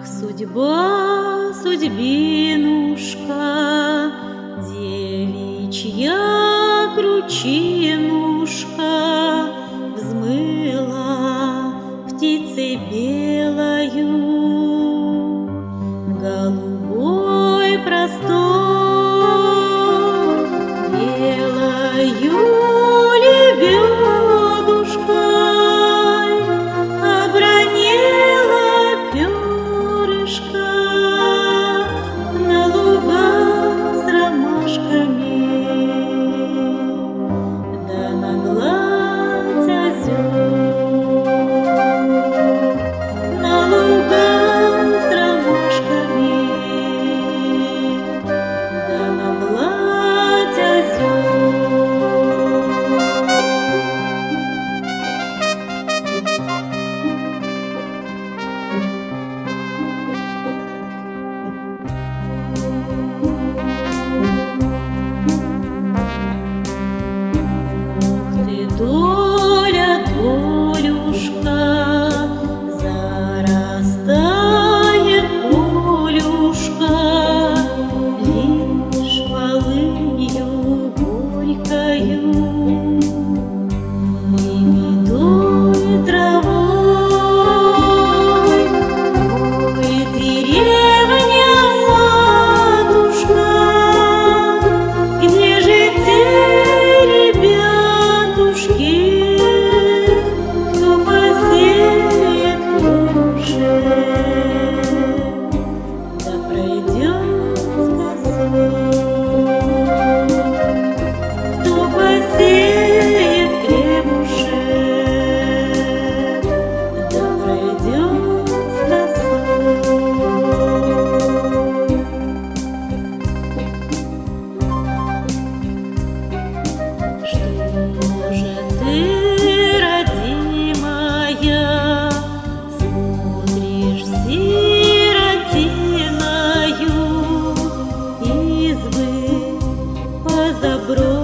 Как судьба, судьбинушка, девичья кручинушка взмыла птицей белою, голубой простор, белою лебедушкой обронила перышко на лугах с ромашками, да на гладь озер, на лугах с ромашками, да на гладь озер. Доля, долюшка, зарастает полюшка лишь полынью горькою и медовой травой. Ой, деревня, матушка, где же те ребятушки, кто посеет хлебушек, да пройдет с косой, кто посеет хлебушек, да пройдет с косой. Что же ты, родимая, смотришь сиротиною избы позаброшенной?